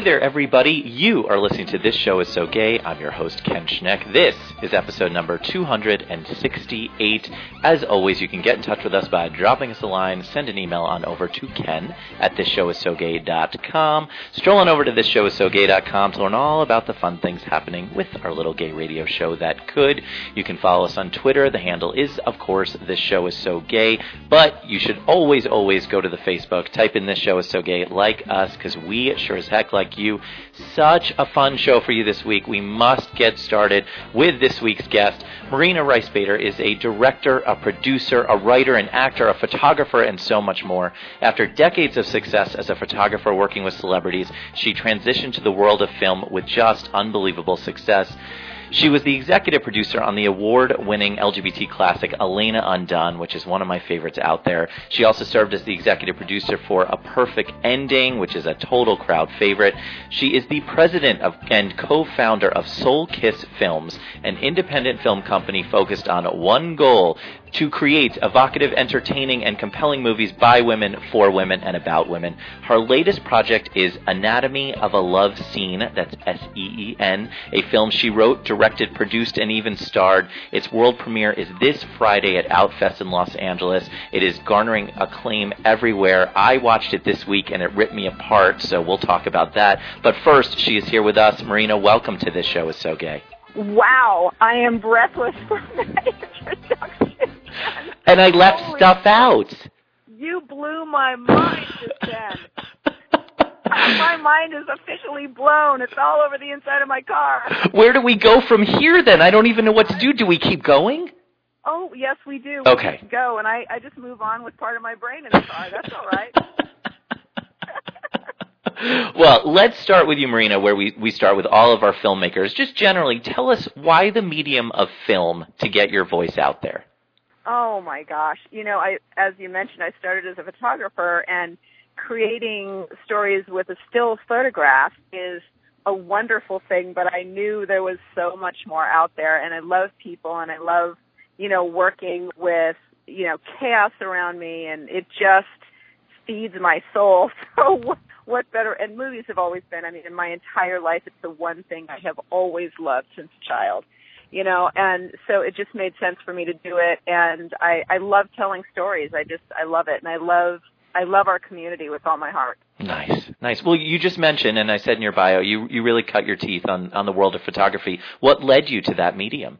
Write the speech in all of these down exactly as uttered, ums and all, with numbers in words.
there, everybody. You are listening to This Show Is So Gay. I'm your host, Ken Schneck. This is episode number two hundred sixty-eight. As always, you can get in touch with us by dropping us a line. Send an email on over to ken at this show is so gay dot com. Stroll on over to this show is so gay dot com to learn all about the fun things happening with our little gay radio show that could. You can follow us on Twitter. The handle is, of course, This Show Is So Gay. But you should always, always go to the Facebook. Type in This Show Is So Gay like us, because we sure as heck like you. Such a fun show for you this week. We must get started with this week's guest. Marina Rice Bader is a director, a producer, a writer, an actor, a photographer, and so much more. After decades of success as a photographer working with celebrities, she transitioned to the world of film with just unbelievable success. She was the executive producer on the award-winning L G B T classic Elena Undone, which is one of my favorites out there. She also served as the executive producer for A Perfect Ending, which is a total crowd favorite. She is the president of and co-founder of Soul Kiss Films, an independent film company focused on one goal: to create evocative, entertaining, and compelling movies by women, for women, and about women. Her latest project is Anatomy of a Love Scene, that's S E E N, a film she wrote, directed, produced, and even starred. Its world premiere is this Friday at Outfest in Los Angeles. It is garnering acclaim everywhere. I watched it this week, and it ripped me apart, so we'll talk about that. But first, she is here with us. Marina, welcome to This Show Is So Gay. Wow, I am breathless from that introduction. And I left Holy stuff out. You blew my mind just then. My mind is officially blown. It's all over the inside of my car. Where do we go from here, then? I don't even know what to do. Do we keep going? Oh, yes, we do. Okay. We just go, and I, I just move on with part of my brain in the car. That's all right. Well, let's start with you, Marina, where we, we start with all of our filmmakers. Just generally, tell us why the medium of film to get your voice out there. Oh, my gosh. You know, I as you mentioned, I started as a photographer, and creating stories with a still photograph is a wonderful thing, but I knew there was so much more out there, and I love people, and I love, you know, working with, you know, chaos around me, and it just feeds my soul. So what better, and movies have always been, I mean, in my entire life, it's the one thing I have always loved since a child. You know, and so it just made sense for me to do it, and I, I love telling stories. I just, I love it, and I love, I love our community with all my heart. Nice, nice. Well, you just mentioned, and I said in your bio, you, you really cut your teeth on, on the world of photography. What led you to that medium?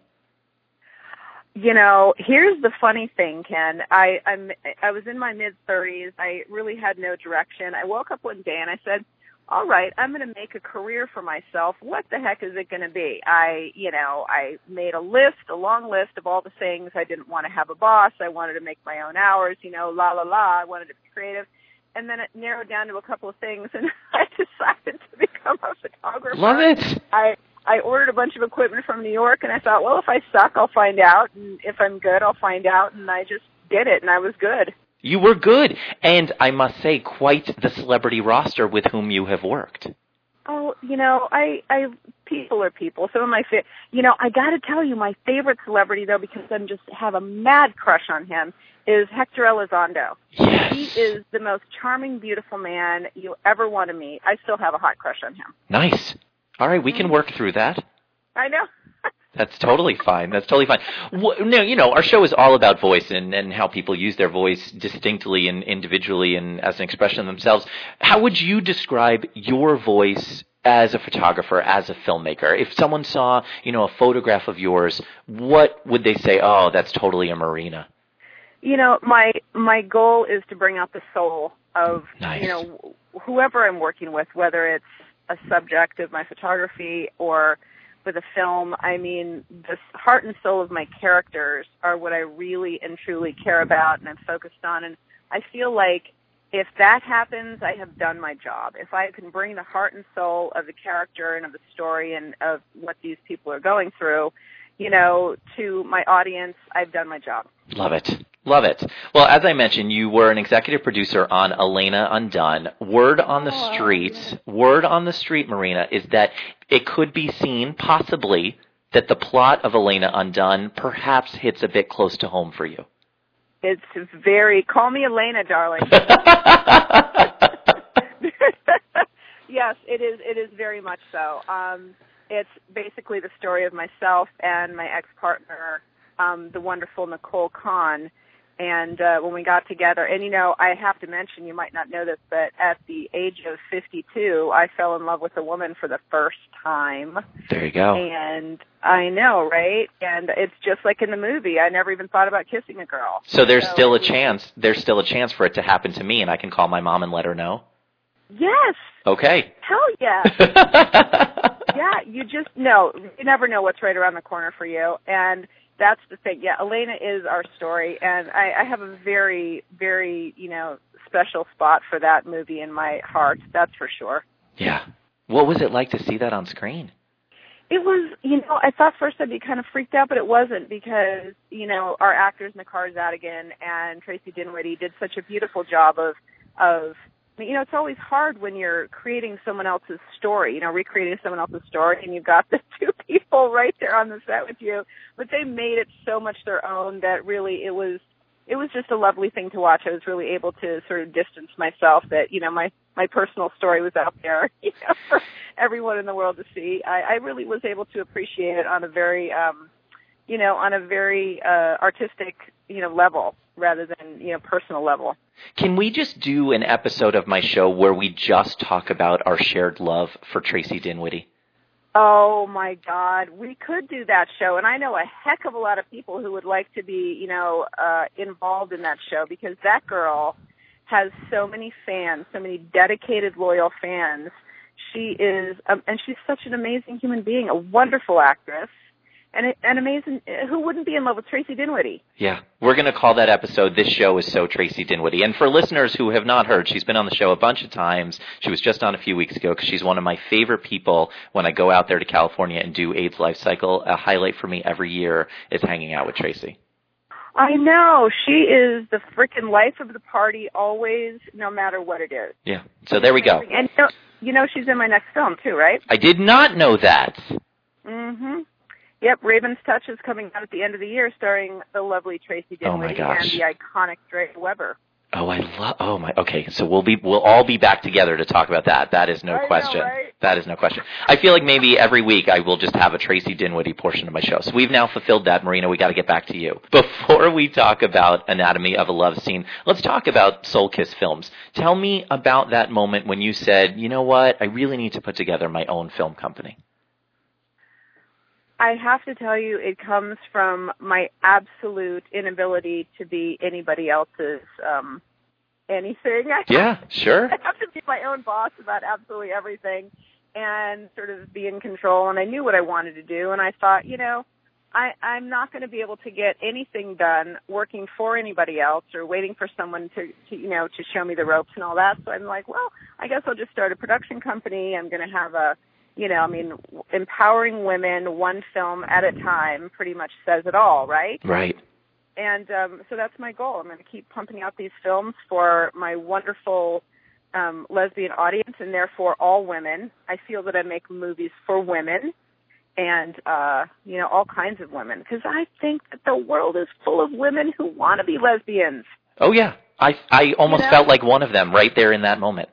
You know, here's the funny thing, Ken. I, I'm, I was in my mid-thirties. I really had no direction. I woke up one day and I said, all right, I'm going to make a career for myself. What the heck is it going to be? I, you know, I made a list, a long list of all the things. I didn't want to have a boss. I wanted to make my own hours, you know, la, la, la. I wanted to be creative. And then it narrowed down to a couple of things, and I decided to become a photographer. Love it. I, I ordered a bunch of equipment from New York, and I thought, well, if I suck, I'll find out. And if I'm good, I'll find out. And I just did it, and I was good. You were good, and I must say, quite the celebrity roster with whom you have worked. Oh, you know, I, I, people are people. Some of my, fa- you know, I got to tell you, my favorite celebrity, though, because I just have a mad crush on him, is Hector Elizondo. Yes. He is the most charming, beautiful man you ever want to meet. I still have a hot crush on him. Nice. All right, we can work through that. I know. That's totally fine. That's totally fine. Well, no, you know, our show is all about voice and, and how people use their voice distinctly and individually and as an expression of themselves. How would you describe your voice as a photographer, as a filmmaker? If someone saw, you know, a photograph of yours, what would they say? Oh, that's totally a Marina. You know, my my goal is to bring out the soul of, Nice. you know, whoever I'm working with, whether it's a subject of my photography or with a film. I mean, the heart and soul of my characters are what I really and truly care about and I'm focused on. And I feel like if that happens, I have done my job. If I can bring the heart and soul of the character and of the story and of what these people are going through, you know, to my audience, I've done my job. Love it. Love it. Well, as I mentioned, you were an executive producer on Elena Undone. Word on the Oh, street, yeah. word on the street, Marina, is that it could be seen, possibly, that the plot of Elena Undone perhaps hits a bit close to home for you. It's very, call me Elena, darling. yes, it is. It is very much so. Um, it's basically the story of myself and my ex-partner, um, the wonderful Nicole Kahn. And uh, when we got together, and, you know, I have to mention, you might not know this, but at the age of fifty-two, I fell in love with a woman for the first time. There you go. And I know, right? And it's just like in the movie. I never even thought about kissing a girl. So there's so still a chance. There's still a chance for it to happen to me, and I can call my mom and let her know? Yes. Okay. Hell yes. Yeah, you just know. You never know what's right around the corner for you. And that's the thing. Yeah, Elena is our story, and I, I have a very, very, you know, special spot for that movie in my heart. That's for sure. Yeah. What was it like to see that on screen? It was, you know, I thought first I'd be kind of freaked out, but it wasn't because, you know, our actors, Nakar Zadigan and Tracy Dinwiddie, did such a beautiful job of, of, you know, it's always hard when you're creating someone else's story, you know, recreating someone else's story, and you've got the two people right there on the set with you. But they made it so much their own that really it was, it was just a lovely thing to watch. I was really able to sort of distance myself that, you know, my, my personal story was out there, you know, for everyone in the world to see. I, I really was able to appreciate it on a very, um, you know, on a very uh, artistic, you know, level rather than, you know, personal level. Can we just do an episode of my show where we just talk about our shared love for Tracy Dinwiddie? Oh, my God. We could do that show, and I know a heck of a lot of people who would like to be, you know, uh, involved in that show because that girl has so many fans, so many dedicated, loyal fans. She is, um, and she's such an amazing human being, a wonderful actress. And an amazing, who wouldn't be in love with Tracy Dinwiddie? Yeah. We're going to call that episode, This Show is So Tracy Dinwiddie. And for listeners who have not heard, she's been on the show a bunch of times. She was just on a few weeks ago because she's one of my favorite people when I go out there to California and do AIDS Life Cycle. A highlight for me every year is hanging out with Tracy. I know. She is the freaking life of the party always, no matter what it is. Yeah. So there we go. And you know, you know she's in my next film too, right? I did not know that. Mm-hmm. Yep, Raven's Touch is coming out at the end of the year, starring the lovely Tracy Dinwiddie oh and the iconic Dre Weber. Oh, I love. Oh my. Okay, so we'll be we'll all be back together to talk about that. That is no I question. know, right? That is no question. I feel like maybe every week I will just have a Tracy Dinwiddie portion of my show. So we've now fulfilled that, Marina. We got to get back to you. Before we talk about Anatomy of a Love Scene, let's talk about Soul Kiss Films. Tell me about that moment when you said, you know what, I really need to put together my own film company. I have to tell you, it comes from my absolute inability to be anybody else's um, anything. I yeah, have, sure. I have to be my own boss about absolutely everything and sort of be in control. And I knew what I wanted to do, and I thought, you know, I, I'm not going to be able to get anything done working for anybody else or waiting for someone to, to, you know, to show me the ropes and all that. So I'm like, well, I guess I'll just start a production company. I'm going to have a You know, I mean, empowering women one film at a time pretty much says it all, right? Right. And um, so that's my goal. I'm going to keep pumping out these films for my wonderful um, lesbian audience and therefore all women. I feel that I make movies for women and, uh, you know, all kinds of women because I think that the world is full of women who want to be lesbians. Oh, yeah. I, I almost you know? felt like one of them right there in that moment.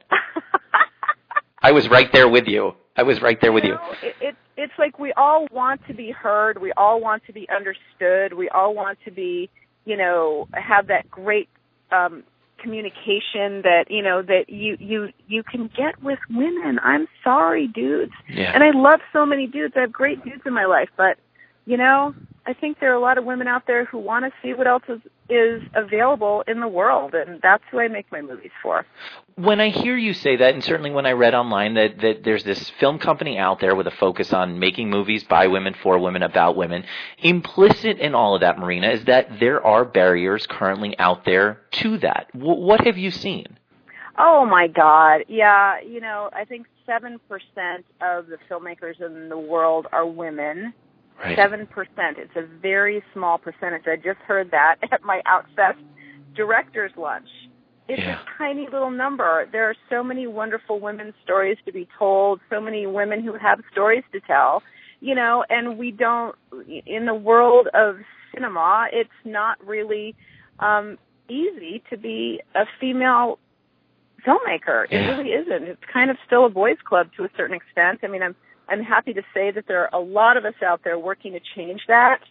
I was right there with you. I was right there with you. you. Know, it, it, it's like we all want to be heard. We all want to be understood. We all want to be, you know, have that great um, communication that, you know, that you, you, you can get with women. I'm sorry, dudes. Yeah. And I love so many dudes. I have great dudes in my life. But, you know, I think there are a lot of women out there who want to see what else is, is available in the world. And that's who I make my movies for. When I hear you say that, and certainly when I read online that, that there's this film company out there with a focus on making movies by women, for women, about women, implicit in all of that, Marina, is that there are barriers currently out there to that. W- what have you seen? Oh, my God. Yeah, you know, I think seven percent of the filmmakers in the world are women. Right. seven percent. It's a very small percentage. I just heard that at my Outfest director's lunch. It's yeah. a tiny little number. There are so many wonderful women's stories to be told, so many women who have stories to tell, you know, and we don't, in the world of cinema, it's not really um, easy to be a female filmmaker. It Yeah. really isn't. It's kind of still a boys' club to a certain extent. I mean, I'm I'm happy to say that there are a lot of us out there working to change that.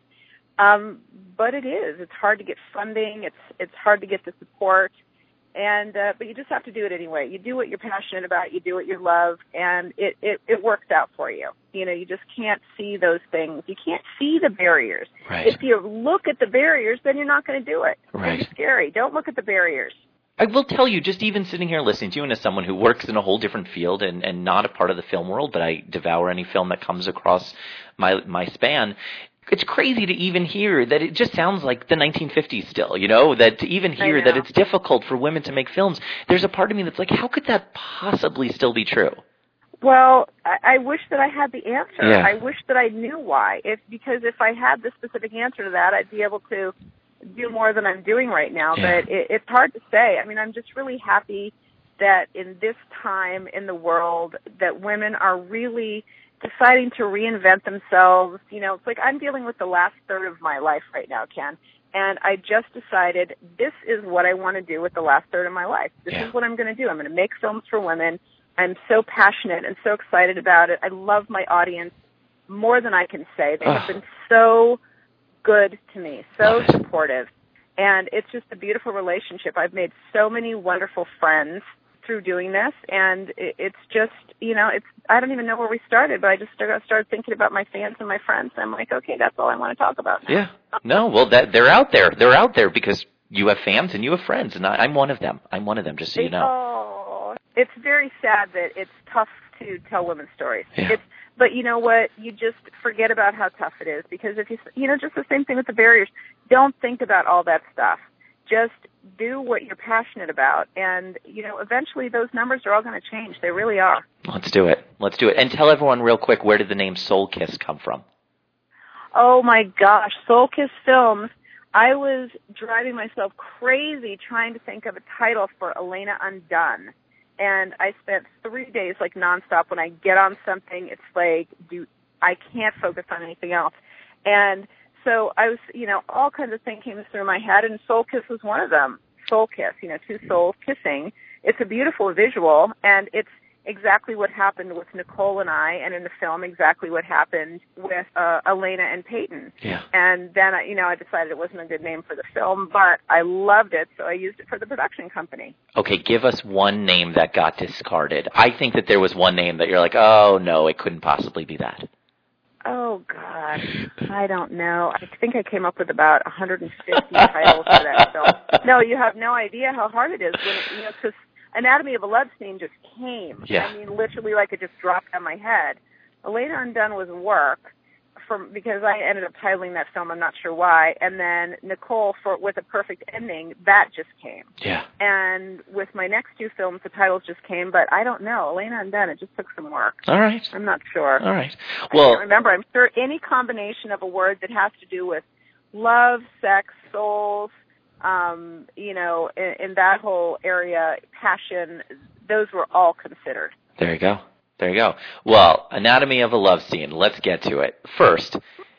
Um, but it is. It's hard to get funding. It's it's hard to get the support. And uh, but you just have to do it anyway. You do what you're passionate about. You do what you love, and it, it, it works out for you. You know, you just can't see those things. You can't see the barriers. Right. If you look at the barriers, then you're not going to do it. Right. It's scary. Don't look at the barriers. I will tell you, just even sitting here listening to you, and as someone who works in a whole different field and, and not a part of the film world, but I devour any film that comes across my my span, it's crazy to even hear that it just sounds like the nineteen fifties still, you know, that to even hear that it's difficult for women to make films. There's a part of me that's like, how could that possibly still be true? Well, I, I wish that I had the answer. Yeah. I wish that I knew why. If because if I had the specific answer to that, I'd be able to do more than I'm doing right now. Yeah. But it, it's hard to say. I mean, I'm just really happy that in this time in the world that women are really deciding to reinvent themselves. You know, it's like I'm dealing with the last third of my life right now, Ken, and I just decided this is what I want to do with the last third of my life. This Yeah. is what I'm going to do. I'm going to make films for women. I'm so passionate and so excited about it. I love my audience more than I can say. They have Ugh. been so good to me, so Love it. supportive, and it's just a beautiful relationship. I've made so many wonderful friends through doing this, and it, it's just, you know, it's I don't even know where we started, but I just started, started thinking about my fans and my friends, and I'm like, okay, that's all I want to talk about now. Yeah. No, well, that they're out there. They're out there because you have fans and you have friends, and I, I'm one of them. I'm one of them, just so you know. Oh, it's very sad that it's tough to tell women's stories. Yeah. It's, but you know what? You just forget about how tough it is, because if you, you know, just the same thing with the barriers. Don't think about all that stuff. Just do what you're passionate about, and you know, eventually those numbers are all going to change. They really are. Let's do it. Let's do it. And tell everyone real quick, where did the name Soul Kiss come from? Oh my gosh, Soul Kiss Films. I was driving myself crazy trying to think of a title for Elena Undone. And I spent three days like nonstop. When I get on something, it's like, do I can't focus on anything else. And so I was, you know, all kinds of things came through my head, and Soul Kiss was one of them. Soul Kiss, you know, two souls kissing. It's a beautiful visual, and it's exactly what happened with Nicole and I, and in the film, exactly what happened with uh, Elena and Peyton. Yeah. And then, I, you know, I decided it wasn't a good name for the film, but I loved it, so I used it for the production company. Okay, give us one name that got discarded. I think that there was one name that you're like, oh, no, it couldn't possibly be that. Oh, God. I don't know. I think I came up with about one hundred fifty titles for that film. No, you have no idea how hard it is when it, you know, because Anatomy of a Love Scene just came. Yeah. I mean, literally like it just dropped on my head. Elena Undone was work from, because I ended up titling that film, I'm not sure why, and then Nicole for with a Perfect Ending, that just came. Yeah. And with my next two films, the titles just came, but I don't know. Elena Undone, it just took some work. All right. I'm not sure. All right. I Well, can't remember. I'm sure any combination of a word that has to do with love, sex, souls, um, you know, in, in that whole area, passion, those were all considered. there you go. There you go. Well, Anatomy of a Love Scene. Let's get to it. First,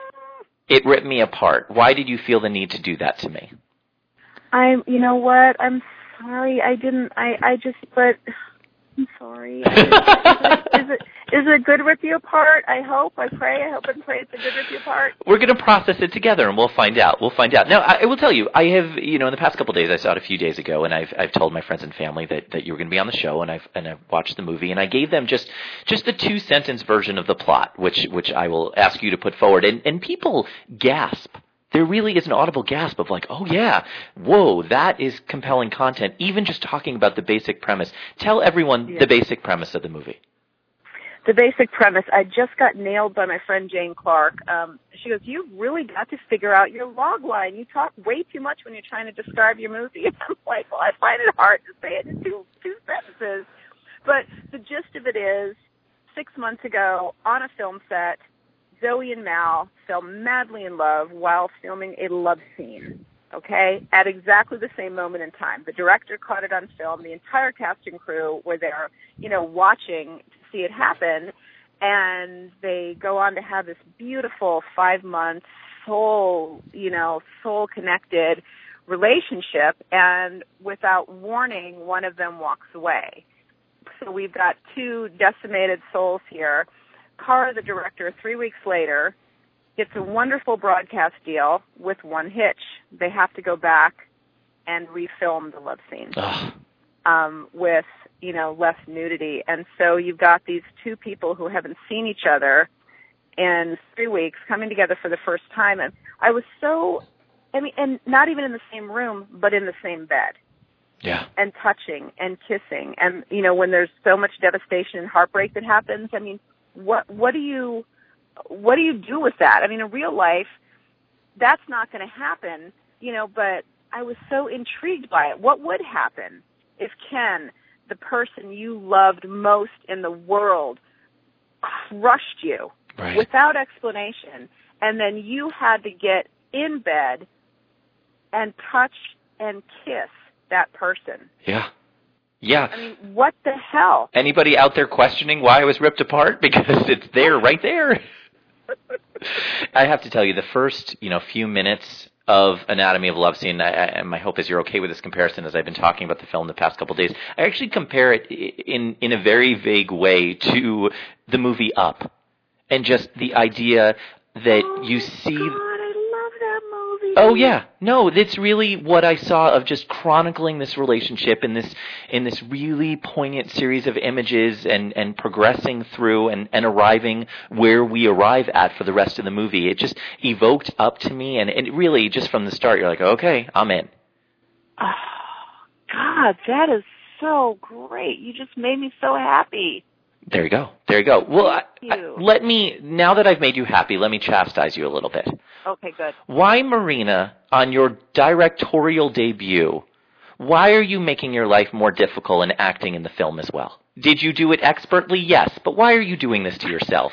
it ripped me apart. Why did you feel the need to do that to me? I'm, you know what? I'm sorry. I didn't, I, I just, but I'm sorry. I didn't- is, it, is it, is it a good rip you apart? I hope, I pray, I hope and pray it's a good rip you apart. We're going to process it together, and we'll find out. We'll find out. Now, I, I will tell you, I have, you know, in the past couple of days, I saw it a few days ago, and I've, I've told my friends and family that, that you were going to be on the show, and I've, and I've watched the movie, and I gave them just, just the two-sentence version of the plot, which, which I will ask you to put forward, and, and people gasp. There really is an audible gasp of like, oh yeah, whoa, that is compelling content, even just talking about the basic premise. Tell everyone Yeah. the basic premise of the movie. The basic premise, I just got nailed by my friend Jane Clark. Um, she goes, you've really got to figure out your log line. You talk way too much when you're trying to describe your movie. And I'm like, well, I find it hard to say it in two, two sentences. But the gist of it is, six months ago, on a film set, Zoe and Mal fell madly in love while filming a love scene, okay, at exactly the same moment in time. The director caught it on film. The entire cast and crew were there, you know, watching to see it happen, and they go on to have this beautiful five-month, soul, you know, soul-connected relationship, and without warning, one of them walks away. So we've got two decimated souls here. Kara, the director, three weeks later, gets a wonderful broadcast deal with one hitch. They have to go back and refilm the love scene um, with, you know, less nudity. And so you've got these two people who haven't seen each other in three weeks coming together for the first time. And I was so, I mean, and not even in the same room, but in the same bed. Yeah. And touching and kissing. And, you know, when there's so much devastation and heartbreak that happens, I mean, what what do you what do you do with that? I mean, in real life, that's not going to happen, you know, but I was so intrigued by it. What would happen if Ken, the person you loved most in the world, crushed you right. without explanation, and then you had to get in bed and touch and kiss that person? Yeah. Yeah. I mean, what the hell? Anybody out there questioning why I was ripped apart? Because it's there, right there. I have to tell you, the first, you know, few minutes of Anatomy of Love scene, I, I, and my hope is you're okay with this comparison as I've been talking about the film the past couple of days. I actually compare it in, in a very vague way to the movie Up. And just the idea that oh you see... God, I love that movie. Oh yeah, no, it's really what I saw of just chronicling this relationship in this in this really poignant series of images and, and progressing through and, and arriving where we arrive at for the rest of the movie. It just evoked Up to me, and, and really just from the start, you're like, okay, I'm in. Oh, God, that is so great. You just made me so happy. There you go. There you go. Well, I, you. I, let me, now that I've made you happy, let me chastise you a little bit. Okay, good. Why, Marina, on your directorial debut, why are you making your life more difficult and acting in the film as well? Did you do it expertly? Yes, but why are you doing this to yourself?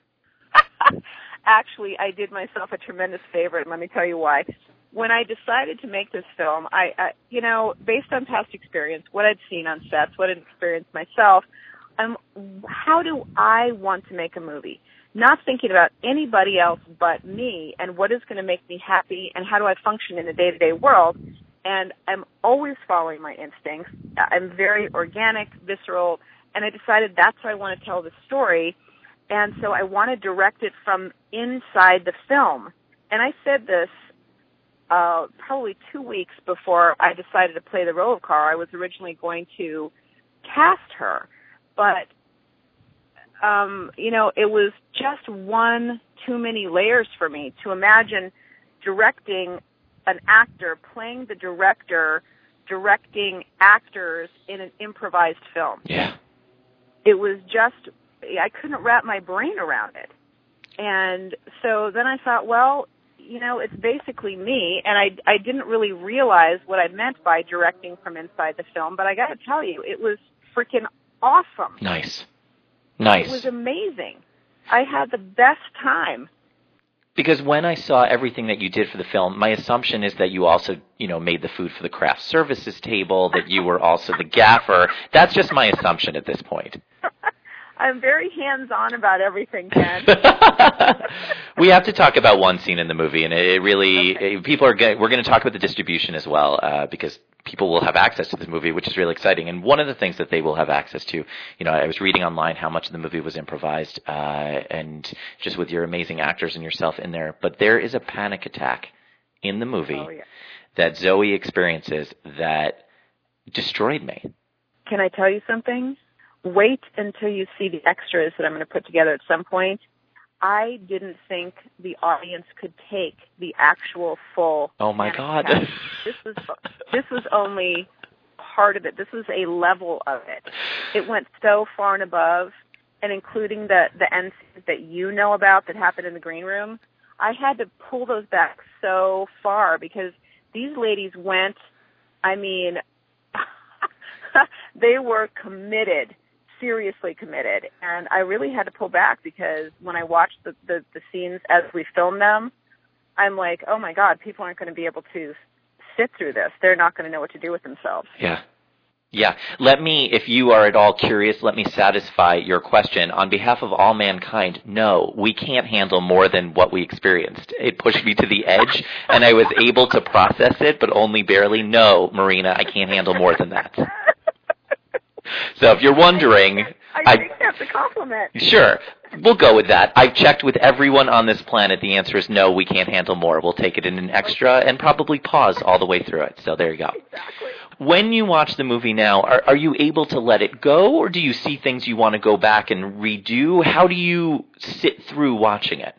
Actually, I did myself a tremendous favor, and let me tell you why. When I decided to make this film, I, I you know, based on past experience, what I'd seen on sets, what I'd experienced myself, um, how do I want to make a movie? Not thinking about anybody else but me and what is going to make me happy and how do I function in the day-to-day world. And I'm always following my instincts. I'm very organic, visceral, and I decided that's how I want to tell the story. And so I want to direct it from inside the film. And I said this uh, probably two weeks before I decided to play the role of Kara. I was originally going to cast her. But, um, you know, it was just one too many layers for me to imagine directing an actor, playing the director, directing actors in an improvised film. Yeah. It was just, I couldn't wrap my brain around it. And so then I thought, well, you know, it's basically me, and I, I didn't really realize what I meant by directing from inside the film, but I got to tell you, it was freaking awesome. Nice. Nice. It was amazing. I had the best time. Because when I saw everything that you did for the film, my assumption is that you also, you know, made the food for the craft services table, that you were also the gaffer. That's just my assumption at this point. I'm very hands-on about everything, Ken. We have to talk about one scene in the movie, and it really, okay. it, people are going, we're going to talk about the distribution as well, uh, because people will have access to this movie, which is really exciting. And one of the things that they will have access to, you know, I was reading online how much of the movie was improvised, uh, and just with your amazing actors and yourself in there. But there is a panic attack in the movie oh, yeah. that Zoe experiences that destroyed me. Can I tell you something? Wait until you see the extras that I'm going to put together at some point. I didn't think the audience could take the actual full. Oh my God! Attack. This was this was only part of it. This was a level of it. It went so far and above, and including the the end scenes that you know about that happened in the green room. I had to pull those back so far because these ladies went. I mean, they were committed. Seriously committed, and I really had to pull back because when I watched the, the, the scenes as we filmed them, I'm like, oh my God, people aren't going to be able to sit through this. They're not going to know what to do with themselves. Yeah. Yeah. Let me, if you are at all curious, let me satisfy your question. On behalf of all mankind, no, we can't handle more than what we experienced. It pushed me to the edge, and I was able to process it, but only barely. No, Marina, I can't handle more than that. So if you're wondering... I, I think I, that's a compliment. Sure. We'll go with that. I've checked with everyone on this planet. The answer is no, we can't handle more. We'll take it in an extra and probably pause all the way through it. So there you go. Exactly. When you watch the movie now, are, are you able to let it go, or do you see things you want to go back and redo? How do you sit through watching it?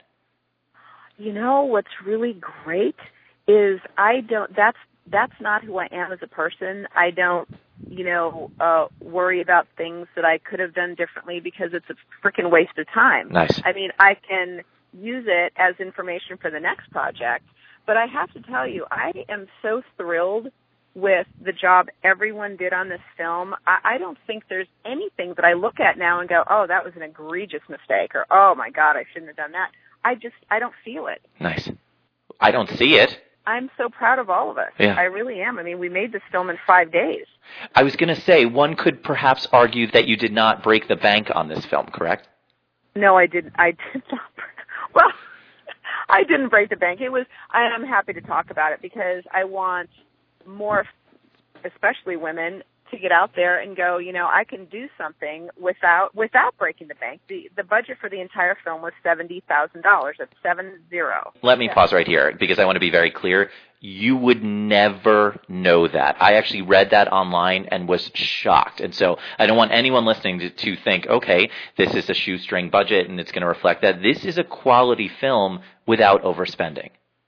You know, what's really great is I don't, that's, that's not who I am as a person. I don't, you know, uh, worry about things that I could have done differently because it's a freaking waste of time. Nice. I mean, I can use it as information for the next project, but I have to tell you, I am so thrilled with the job everyone did on this film. I, I don't think there's anything that I look at now and go, oh, that was an egregious mistake, or, oh, my God, I shouldn't have done that. I just, I don't feel it. Nice. I don't see it. I'm so proud of all of us. Yeah. I really am. I mean, we made this film in five days. I was going to say, one could perhaps argue that you did not break the bank on this film, correct? No, I didn't. I did not. Well, I didn't break the bank. It was, I am happy to talk about it because I want more, especially women, to get out there and go, you know, I can do something without without breaking the bank. The the budget for the entire film was seventy thousand dollars. That's seven zero. Let me yeah. pause right here because I want to be very clear. You would never know that. I actually read that online and was shocked. And so I don't want anyone listening to, to think, okay, this is a shoestring budget and it's going to reflect that. This is a quality film without overspending.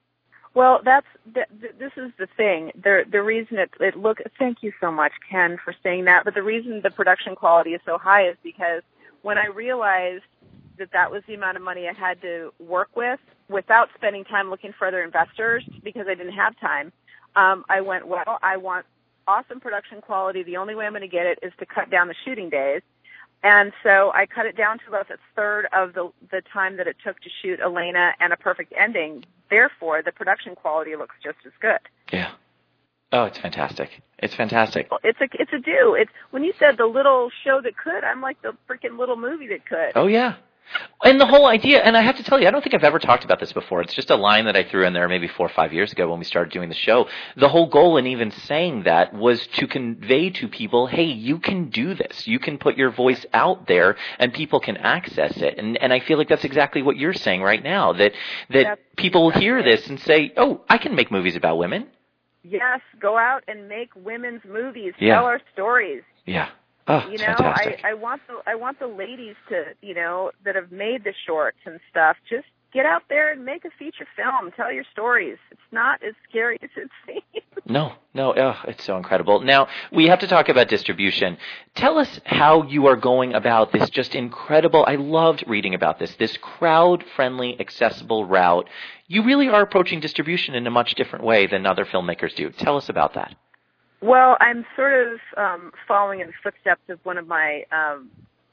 Well, that's th- th- this is the thing. The the reason it it look. Thank you so much, Ken, for saying that. But the reason the production quality is so high is because when I realized that that was the amount of money I had to work with without spending time looking for other investors because I didn't have time, um, I went, well, I want awesome production quality. The only way I'm going to get it is to cut down the shooting days. And so I cut it down to about a third of the the time that it took to shoot Elena and A Perfect Ending. Therefore, the production quality looks just as good. Yeah. Oh, it's fantastic. It's fantastic. Well, it's a it's a do. It's when you said the little show that could, I'm like the freaking little movie that could. Oh yeah. And the whole idea, and I have to tell you, I don't think I've ever talked about this before. It's just a line that I threw in there maybe four or five years ago when we started doing the show. The whole goal in even saying that was to convey to people, hey, you can do this. You can put your voice out there and people can access it. And and I feel like that's exactly what you're saying right now, that that that's people exactly. hear this and say, oh, I can make movies about women. Yes, go out and make women's movies. Yeah. Tell our stories. Yeah. Oh, you know, fantastic. I, I want the I want the ladies to, you know, that have made the shorts and stuff, just get out there and make a feature film. Tell your stories. It's not as scary as it seems. No, no, oh, it's so incredible. Now, we have to talk about distribution. Tell us how you are going about this just incredible, I loved reading about this, this crowd-friendly, accessible route. You really are approaching distribution in a much different way than other filmmakers do. Tell us about that. Well, I'm sort of um, following in the footsteps of one of my um,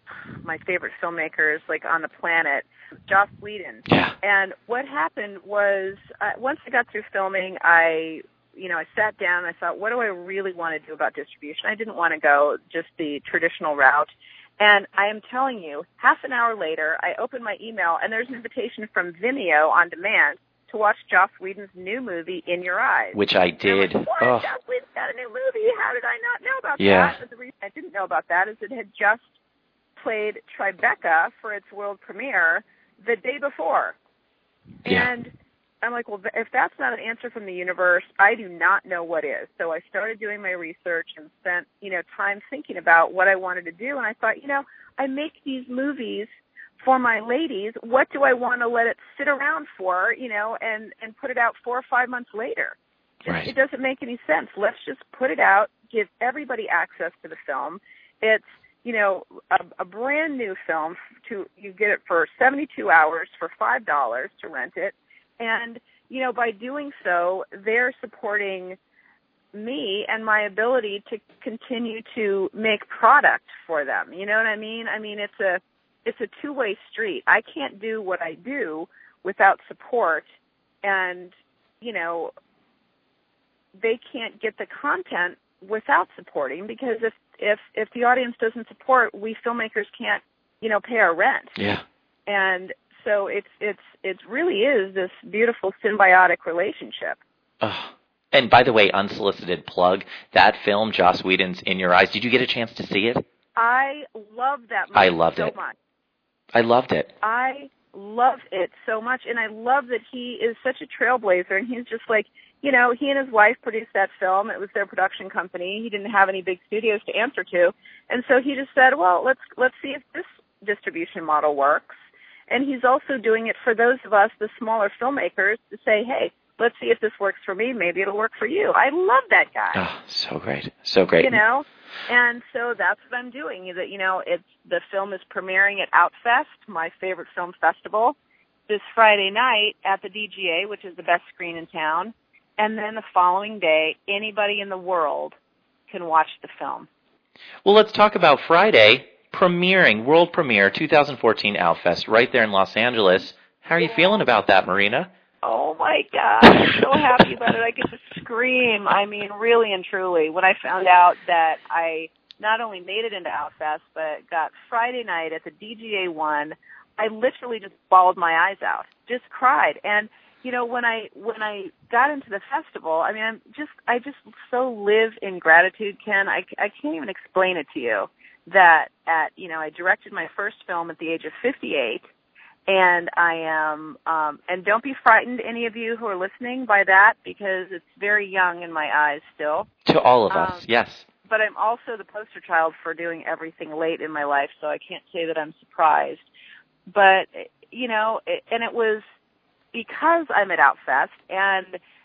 my favorite filmmakers, like on the planet, Joss Whedon. Yeah. And what happened was, uh, once I got through filming, I, you know, I sat down and I thought, what do I really want to do about distribution? I didn't want to go just the traditional route. And I am telling you, half an hour later, I opened my email and there's an invitation from Vimeo on demand to watch Joss Whedon's new movie, In Your Eyes. Which I did. Like, what? Oh. Joss Whedon's got a new movie. How did I not know about yeah. that? But the reason I didn't know about that is it had just played Tribeca for its world premiere the day before. Yeah. And I'm like, well, if that's not an answer from the universe, I do not know what is. So I started doing my research and spent, you know, time thinking about what I wanted to do. And I thought, you know, I make these movies for my ladies. What do I want to let it sit around for, you know, and, and put it out four or five months later? Right. It doesn't make any sense. Let's just put it out, give everybody access to the film. It's, you know, a, a brand new film. To you get it for seventy-two hours for five dollars to rent it. And, you know, by doing so, they're supporting me and my ability to continue to make product for them. You know what I mean? I mean, it's a, it's a two-way street. I can't do what I do without support, and, you know, they can't get the content without supporting, because if, if, if the audience doesn't support, we filmmakers can't, you know, pay our rent. Yeah. And so it's, it's, it really is this beautiful symbiotic relationship. Oh. And by the way, unsolicited plug, that film, Joss Whedon's In Your Eyes, did you get a chance to see it? I love that movie I loved so it. much. I loved it. I love it so much, and I love that he is such a trailblazer, and he's just like, you know, he and his wife produced that film. It was their production company. He didn't have any big studios to answer to, and so he just said, well, let's let's see if this distribution model works. And he's also doing it for those of us, the smaller filmmakers, to say, hey, let's see if this works for me. Maybe it'll work for you. I love that guy. Oh, so great. So great. You know? And so that's what I'm doing. That, you know, it's the film is premiering at Outfest, my favorite film festival, this Friday night at the D G A, which is the best screen in town. And then the following day, anybody in the world can watch the film. Well, let's talk about Friday, premiering, world premiere, two thousand fourteen Outfest, right there in Los Angeles. How are you feeling about that, Marina? Oh, my God. I'm so happy about it. I get to scream. I mean, really and truly. When I found out that I not only made it into Outfest, but got Friday night at the D G A one, I literally just bawled my eyes out, just cried. And, you know, when I when I got into the festival, I mean, I'm just I just so live in gratitude, Ken. I, I can't even explain it to you that at, you know, I directed my first film at the age of fifty-eight. And I am, um, and don't be frightened, any of you who are listening, by that, because it's very young in my eyes still. To all of um, us, yes. But I'm also the poster child for doing everything late in my life, so I can't say that I'm surprised. But, you know, it, and it was because I'm at Outfest, and,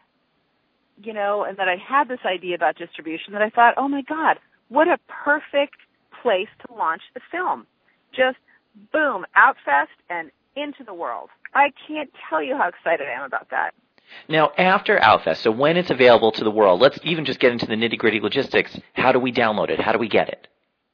you know, and that I had this idea about distribution, that I thought, oh, my God, what a perfect place to launch the film. Just, boom, Outfest, and into the world. I can't tell you how excited I am about that. Now, after Outfest, so when it's available to the world, let's even just get into the nitty-gritty logistics. How do we download it? How do we get it?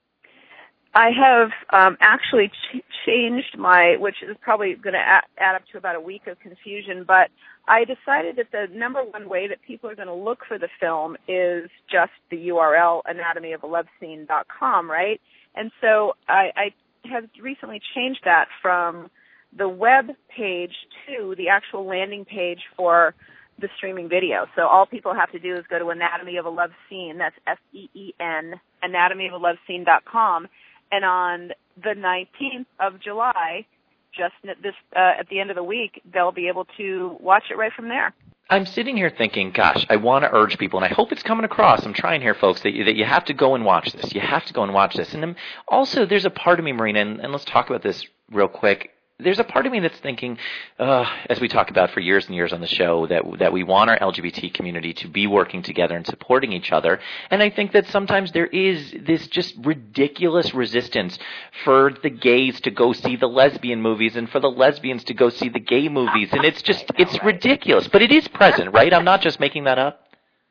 I have um, actually ch- changed my, which is probably going to add, add up to about a week of confusion, but I decided that the number one way that people are going to look for the film is just the U R L, anatomy of a love scene dot com, right? And so I, I have recently changed that from the web page to the actual landing page for the streaming video. So all people have to do is go to Anatomy of a Love Scene, that's S E E N, anatomy of a love scene dot com, and on the nineteenth of July, just this uh, at the end of the week, they'll be able to watch it right from there. I'm sitting here thinking, gosh, I want to urge people, and I hope it's coming across. I'm trying here, folks, that you, that you have to go and watch this. You have to go and watch this. And then also, there's a part of me, Marina, and, and let's talk about this real quick. There's a part of me that's thinking, uh, as we talk about for years and years on the show, that that we want our L G B T community to be working together and supporting each other. And I think that sometimes there is this just ridiculous resistance for the gays to go see the lesbian movies and for the lesbians to go see the gay movies. And it's just, it's ridiculous. But it is present, right? I'm not just making that up.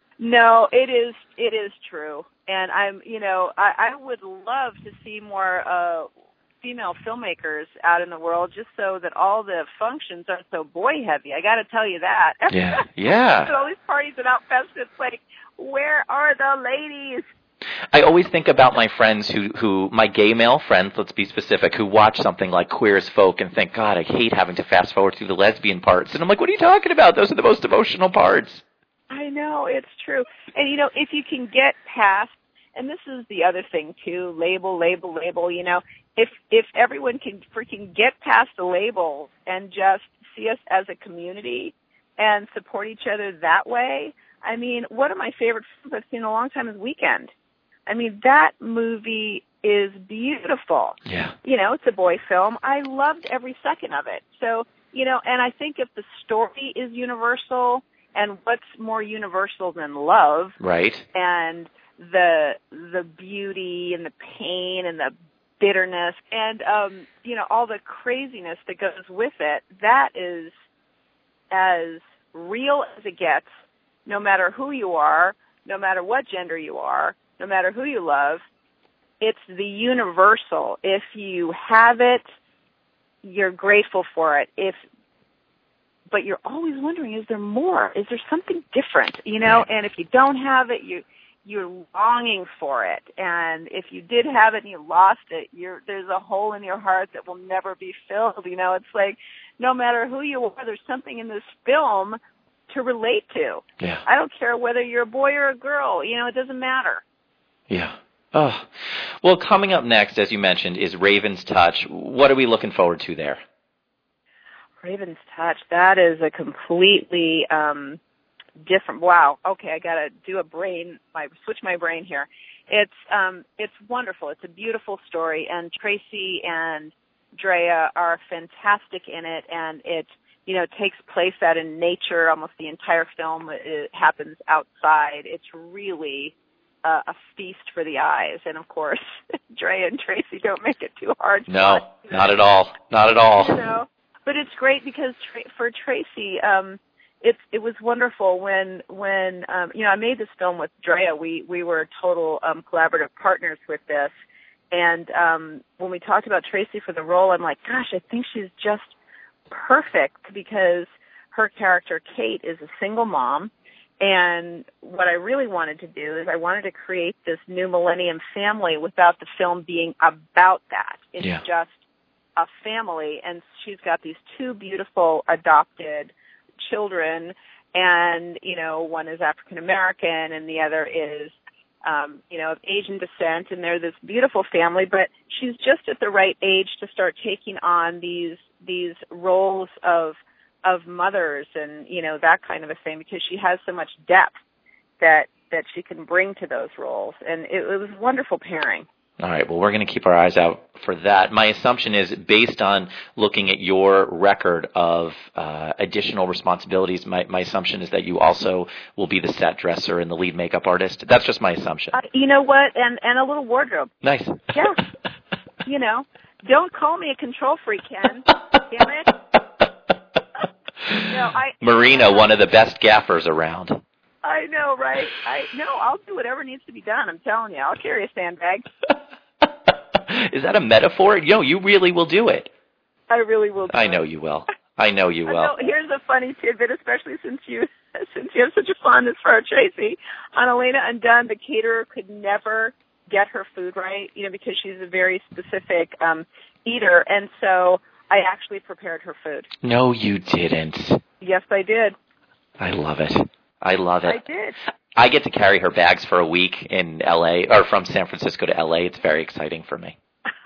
No, it is, it is true. And I'm, you know, I, I would love to see more, uh, female filmmakers out in the world, just so that all the functions aren't so boy heavy. I got to tell you that. Yeah, yeah. So all these parties at Outfest, it's like, where are the ladies? I always think about my friends who, who, my gay male friends, let's be specific, who watch something like Queer as Folk and think, God, I hate having to fast forward through the lesbian parts. And I'm like, what are you talking about? Those are the most emotional parts. I know, it's true. And, you know, if you can get past, and this is the other thing, too, label, label, label, you know, if if everyone can freaking get past the labels and just see us as a community and support each other that way, I mean, one of my favorite films I've seen in a long time is Weekend. I mean, that movie is beautiful. Yeah. You know, it's a boy film. I loved every second of it. So, you know, and I think if the story is universal, and what's more universal than love? Right. And the the beauty and the pain and the bitterness and, um, you know, all the craziness that goes with it, that is as real as it gets, no matter who you are, no matter what gender you are, no matter who you love. It's the universal. If you have it, you're grateful for it. If, but you're always wondering, is there more? Is there something different? You know, and if you don't have it, you you're longing for it. And if you did have it and you lost it, you're, there's a hole in your heart that will never be filled. You know, it's like no matter who you are, there's something in this film to relate to. Yeah. I don't care whether you're a boy or a girl. You know, it doesn't matter. Yeah. Oh. Well, coming up next, as you mentioned, is Raven's Touch. What are we looking forward to there? Raven's Touch, that is a completely um, different, wow, okay, I got to do a brain, my, switch my brain here. It's um, it's wonderful. It's a beautiful story, and Tracy and Drea are fantastic in it, and it, you know, takes place out in nature. Almost the entire film it happens outside. It's really uh, a feast for the eyes, and of course, Drea and Tracy don't make it too hard. No, not at all. Not at all. You know, but it's great because tra- for Tracy, um, it it was wonderful when when um, you know I made this film with Drea. We we were total um, collaborative partners with this, and um, when we talked about Tracy for the role, I'm like, gosh, I think she's just perfect because her character Kate is a single mom, and what I really wanted to do is I wanted to create this new millennium family without the film being about that. It's yeah. just a family, and she's got these two beautiful adopted children, and you know, one is African American and the other is um you know, of Asian descent, and they're this beautiful family, but she's just at the right age to start taking on these these roles of of mothers and, you know, that kind of a thing, because she has so much depth that that she can bring to those roles, and it, it was a wonderful pairing. All right, well, we're going to keep our eyes out for that. My assumption is, based on looking at your record of uh, additional responsibilities, my, my assumption is that you also will be the set dresser and the lead makeup artist. That's just my assumption. Uh, you know what? And, and a little wardrobe. Nice. Yeah. You know, don't call me a control freak, Ken. Damn it. No, I, Marina, one of the best gaffers around. I know, right? I no, I'll do whatever needs to be done. I'm telling you, I'll carry a sandbag. Is that a metaphor? No, you really will do it. I really will. Do I it. know you will. I know you will. No, here's a funny tidbit, especially since you since you have such a fondness for our Tracy. On Elena Undone, the caterer could never get her food right, you know, because she's a very specific um, eater, and so I actually prepared her food. No, you didn't. Yes, I did. I love it. I love it. I did. I get to carry her bags for a week in L A, or from San Francisco to L A. It's very exciting for me.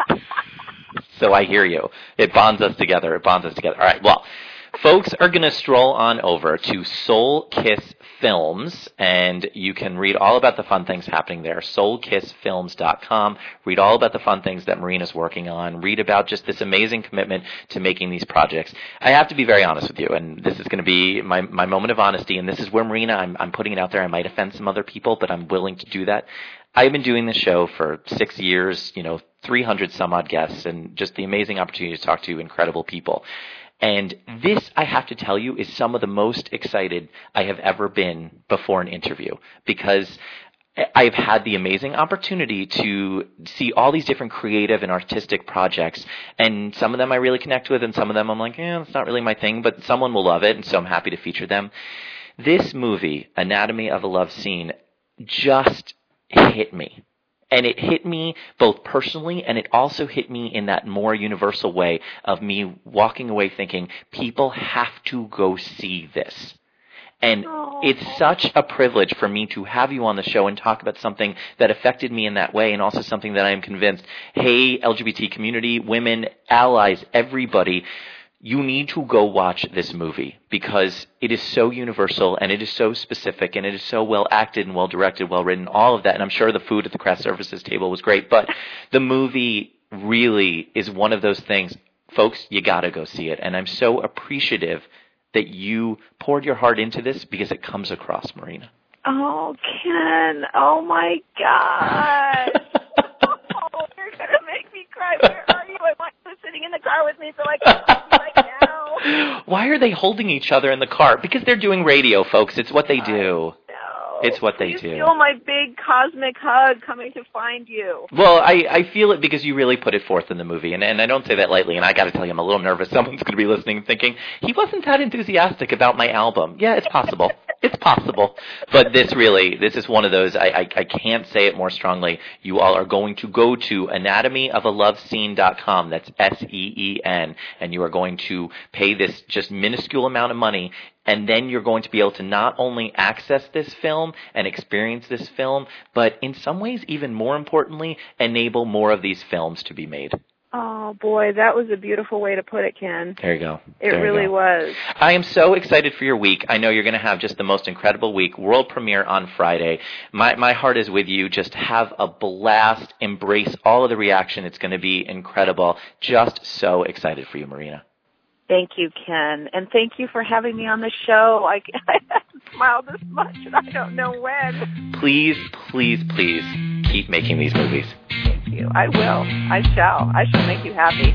So I hear you. It bonds us together. It bonds us together. All right. Well, folks are going to stroll on over to Soul Kiss Films, and you can read all about the fun things happening there. soul kiss films dot com. Read all about the fun things that Marina's working on. Read about just this amazing commitment to making these projects. I have to be very honest with you, and this is going to be my, my moment of honesty, and this is where, Marina, I'm, I'm putting it out there. I might offend some other people, but I'm willing to do that. I've been doing this show for six years, you know, three hundred some odd guests, and just the amazing opportunity to talk to incredible people. And this, I have to tell you, is some of the most excited I have ever been before an interview, because I've had the amazing opportunity to see all these different creative and artistic projects, and some of them I really connect with, and some of them I'm like, eh, it's not really my thing, but someone will love it, and so I'm happy to feature them. This movie, Anatomy of a Love Scene, just hit me. And it hit me both personally, and it also hit me in that more universal way of me walking away thinking, people have to go see this. And Aww. It's such a privilege for me to have you on the show and talk about something that affected me in that way, and also something that I am convinced, hey, L G B T community, women, allies, everybody, you need to go watch this movie, because it is so universal, and it is so specific, and it is so well acted and well directed, well written, all of that. And I'm sure the food at the craft services table was great, but the movie really is one of those things. Folks, you got to go see it. And I'm so appreciative that you poured your heart into this, because it comes across, Marina. Oh, Ken. Oh, my God. Oh, you're going to make me cry. Where are you? I want you sitting in the car with me so I can talk to you right now. Why are they holding each other in the car? Because they're doing radio, folks. It's what they do. No. It's what they Please do. feel my big cosmic hug coming to find you. Well, I, I feel it because you really put it forth in the movie, and, and I don't say that lightly, and I got to tell you, I'm a little nervous. Someone's going to be listening and thinking, he wasn't that enthusiastic about my album. Yeah, it's possible. It's possible, but this really, this is one of those, I, I, I can't say it more strongly. You all are going to go to anatomy of a love scene dot com, that's S E E N, and you are going to pay this just minuscule amount of money, and then you're going to be able to not only access this film and experience this film, but in some ways, even more importantly, enable more of these films to be made. Oh, boy, that was a beautiful way to put it, Ken. There you go. It there really was. I am so excited for your week. I know you're going to have just the most incredible week. World premiere on Friday. My my heart is with you. Just have a blast. Embrace all of the reaction. It's going to be incredible. Just so excited for you, Marina. Thank you, Ken. And thank you for having me on the show. I, I haven't smiled this much, and I don't know when. Please, please, please keep making these movies. Thank you. I will. I shall. I shall make you happy.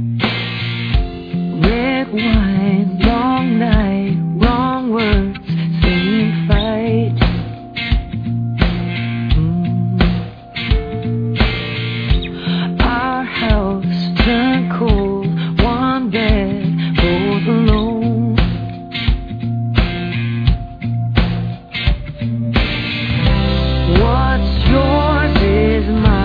Red wine, long night, wrong words, same fight. Mm. Our house turned cold, one bed, both alone. What's yours is mine.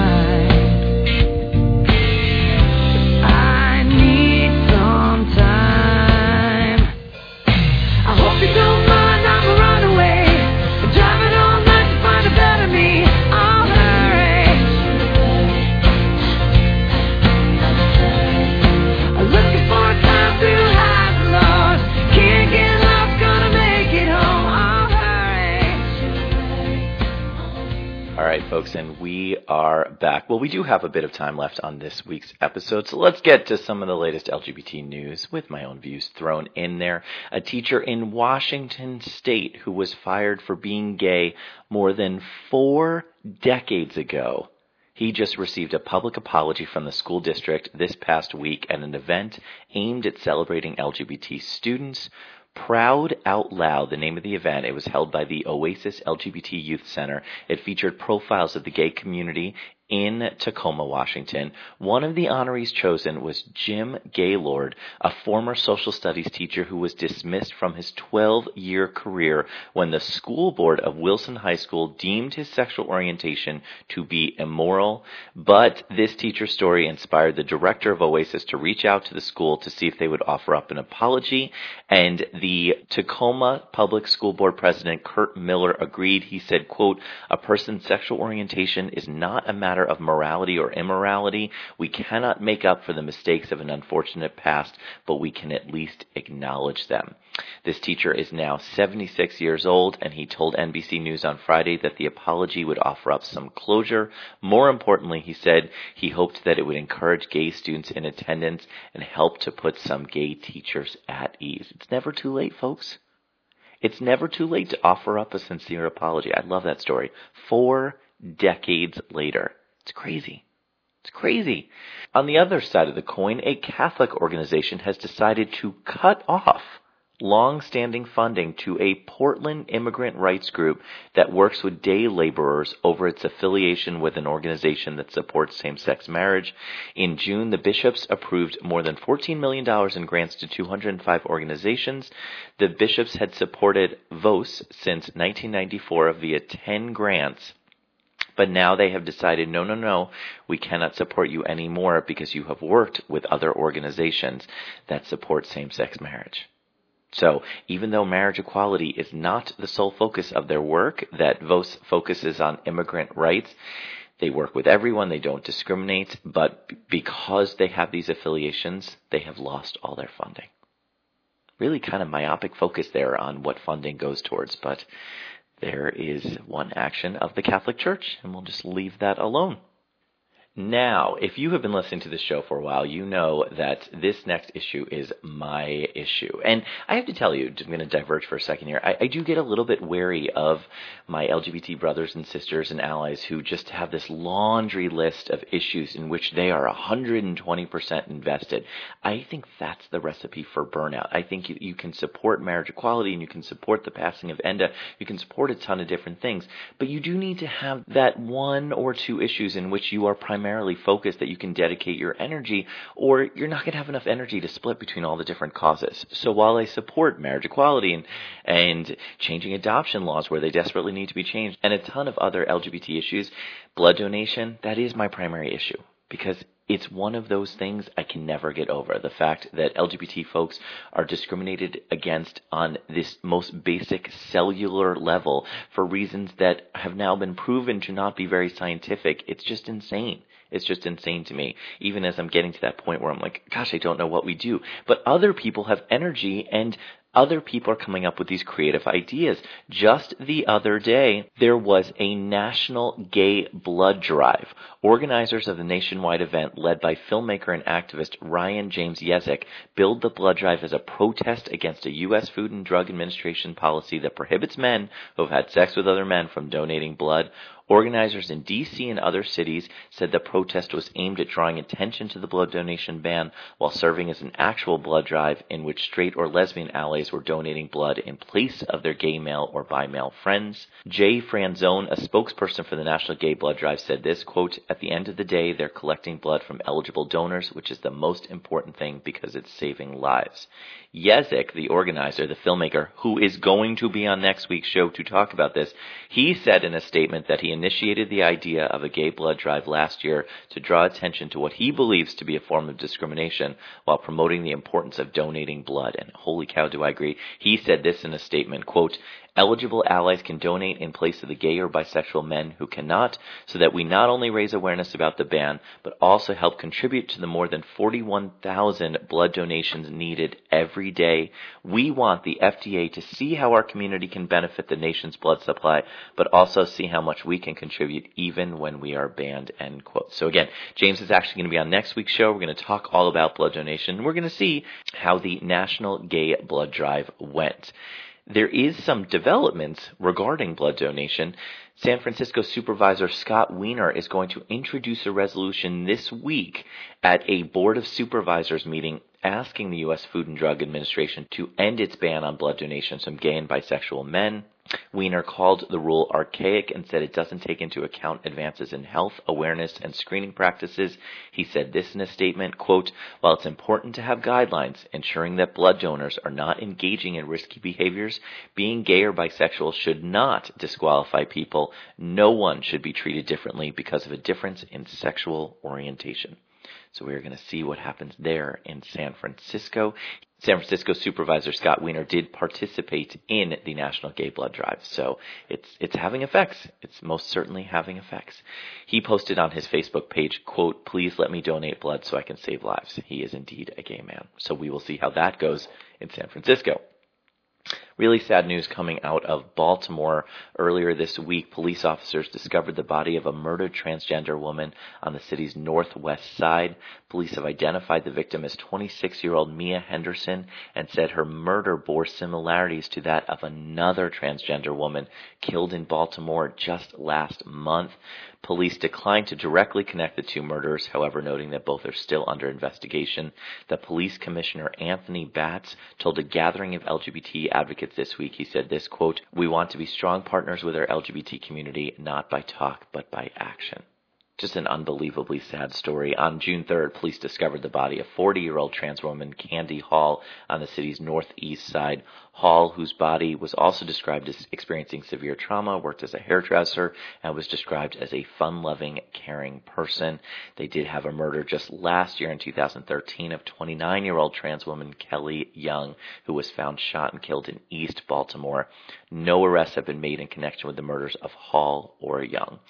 Folks, and we are back. Well, we do have a bit of time left on this week's episode, so let's get to some of the latest L G B T news with my own views thrown in there. A teacher in Washington State who was fired for being gay more than four decades ago. He just received a public apology from the school district this past week at an event aimed at celebrating L G B T students. Proud Out Loud, the name of the event. It was held by the Oasis L G B T Youth Center. It featured profiles of the gay community in Tacoma, Washington. One of the honorees chosen was Jim Gaylord, a former social studies teacher who was dismissed from his twelve-year career when the school board of Wilson High School deemed his sexual orientation to be immoral. But this teacher's story inspired the director of Oasis to reach out to the school to see if they would offer up an apology, and the Tacoma Public School Board President Kurt Miller agreed. He said, quote, "A person's sexual orientation is not a matter of morality or immorality. We cannot make up for the mistakes of an unfortunate past, but we can at least acknowledge them." This teacher is now seventy-six years old, and he told N B C News on Friday that the apology would offer up some closure. More importantly, he said he hoped that it would encourage gay students in attendance and help to put some gay teachers at ease. It's never too late, folks. It's never too late to offer up a sincere apology. I love that story. Four decades later. It's crazy. It's crazy. On the other side of the coin, a Catholic organization has decided to cut off long-standing funding to a Portland immigrant rights group that works with day laborers over its affiliation with an organization that supports same-sex marriage. In June, the bishops approved more than fourteen million dollars in grants to two hundred five organizations. The bishops had supported V O S since nineteen ninety-four via ten grants. But now they have decided, no, no, no, we cannot support you anymore because you have worked with other organizations that support same-sex marriage. So even though marriage equality is not the sole focus of their work, that V O S focuses on immigrant rights, they work with everyone, they don't discriminate, but because they have these affiliations, they have lost all their funding. Really kind of myopic focus there on what funding goes towards, but there is one action of the Catholic Church, and we'll just leave that alone. Now, if you have been listening to this show for a while, you know that this next issue is my issue. And I have to tell you, I'm going to diverge for a second here, I, I do get a little bit wary of my L G B T brothers and sisters and allies who just have this laundry list of issues in which they are one hundred twenty percent invested. I think that's the recipe for burnout. I think you, you can support marriage equality and you can support the passing of ENDA. You can support a ton of different things. But you do need to have that one or two issues in which you are primarily primarily focused that you can dedicate your energy, or you're not going to have enough energy to split between all the different causes. So while I support marriage equality and, and changing adoption laws where they desperately need to be changed, and a ton of other L G B T issues, blood donation, that is my primary issue, because it's one of those things I can never get over. The fact that L G B T folks are discriminated against on this most basic cellular level for reasons that have now been proven to not be very scientific. It's just insane. It's just insane to me, even as I'm getting to that point where I'm like, gosh, I don't know what we do. But other people have energy, and other people are coming up with these creative ideas. Just the other day, there was a national gay blood drive. Organizers of the nationwide event, led by filmmaker and activist Ryan James Yezek, billed the blood drive as a protest against a U S Food and Drug Administration policy that prohibits men who have had sex with other men from donating blood. Organizers in D C and other cities said the protest was aimed at drawing attention to the blood donation ban while serving as an actual blood drive in which straight or lesbian allies were donating blood in place of their gay male or bi-male friends. Jay Franzone, a spokesperson for the National Gay Blood Drive, said this, quote, "At the end of the day, they're collecting blood from eligible donors, which is the most important thing because it's saving lives." Yezek, the organizer, the filmmaker, who is going to be on next week's show to talk about this, he said in a statement that he initiated the idea of a gay blood drive last year to draw attention to what he believes to be a form of discrimination while promoting the importance of donating blood. And holy cow, do I agree. He said this in a statement, quote, "Eligible allies can donate in place of the gay or bisexual men who cannot, so that we not only raise awareness about the ban, but also help contribute to the more than forty-one thousand blood donations needed every day. We want the F D A to see how our community can benefit the nation's blood supply, but also see how much we can contribute even when we are banned," end quote. So again, James is actually going to be on next week's show. We're going to talk all about blood donation, and we're going to see how the National Gay Blood Drive went. There is some developments regarding blood donation. San Francisco Supervisor Scott Wiener is going to introduce a resolution this week at a Board of Supervisors meeting asking the U S Food and Drug Administration to end its ban on blood donations from gay and bisexual men. Wiener called the rule archaic and said it doesn't take into account advances in health, awareness, and screening practices. He said this in a statement, quote, "While it's important to have guidelines ensuring that blood donors are not engaging in risky behaviors, being gay or bisexual should not disqualify people. No one should be treated differently because of a difference in sexual orientation." So we're going to see what happens there in San Francisco. San Francisco Supervisor Scott Wiener did participate in the National Gay Blood Drive, so it's it's having effects. It's most certainly having effects. He posted on his Facebook page, quote, "Please let me donate blood so I can save lives." He is indeed a gay man. So we will see how that goes in San Francisco. Really sad news coming out of Baltimore. Earlier this week, police officers discovered the body of a murdered transgender woman on the city's northwest side. Police have identified the victim as twenty-six-year-old Mia Henderson and said her murder bore similarities to that of another transgender woman killed in Baltimore just last month. Police declined to directly connect the two murders, however, noting that both are still under investigation. The police commissioner, Anthony Batts, told a gathering of L G B T advocates this week, he said this, quote, "We want to be strong partners with our L G B T community, not by talk, but by action." Just an unbelievably sad story. On June third, police discovered the body of forty-year-old trans woman Candy Hall on the city's northeast side. Hall, whose body was also described as experiencing severe trauma, worked as a hairdresser, and was described as a fun-loving, caring person. They did have a murder just last year in two thousand thirteen of twenty-nine-year-old trans woman Kelly Young, who was found shot and killed in East Baltimore. No arrests have been made in connection with the murders of Hall or Young.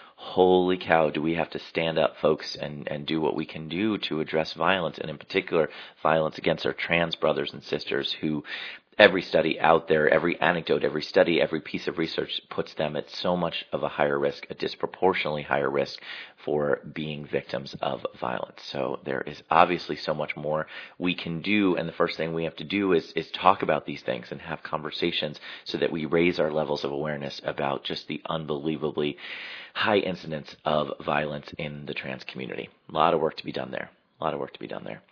Holy cow, do we have to stand up, folks, and, and do what we can do to address violence, and in particular, violence against our trans brothers and sisters who every study out there, every anecdote, every study, every piece of research puts them at so much of a higher risk, a disproportionately higher risk for being victims of violence. So there is obviously so much more we can do, and the first thing we have to do is, is talk about these things and have conversations so that we raise our levels of awareness about just the unbelievably high incidence of violence in the trans community. A lot of work to be done there. A lot of work to be done there.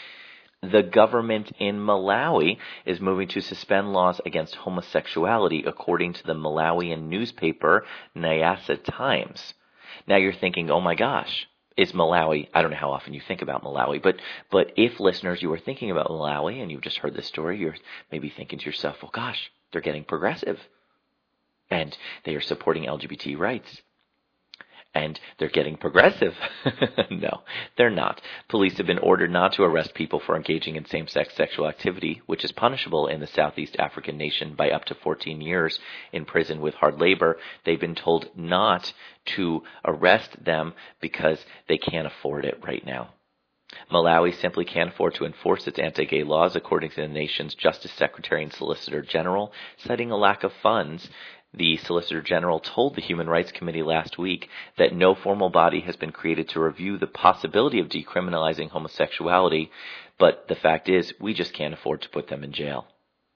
The government in Malawi is moving to suspend laws against homosexuality, according to the Malawian newspaper Nyasa Times. Now you're thinking, oh my gosh, is Malawi. I don't know how often you think about Malawi, but but if listeners, you were thinking about Malawi and you've just heard this story, you're maybe thinking to yourself, well, gosh, they're getting progressive and they are supporting L G B T rights. And they're getting progressive. No, they're not. Police have been ordered not to arrest people for engaging in same-sex sexual activity, which is punishable in the Southeast African nation by up to fourteen years in prison with hard labor. They've been told not to arrest them because they can't afford it right now. Malawi simply can't afford to enforce its anti-gay laws, according to the nation's Justice Secretary and Solicitor General, citing a lack of funds. The Solicitor General told the Human Rights Committee last week that no formal body has been created to review the possibility of decriminalizing homosexuality, but the fact is, we just can't afford to put them in jail.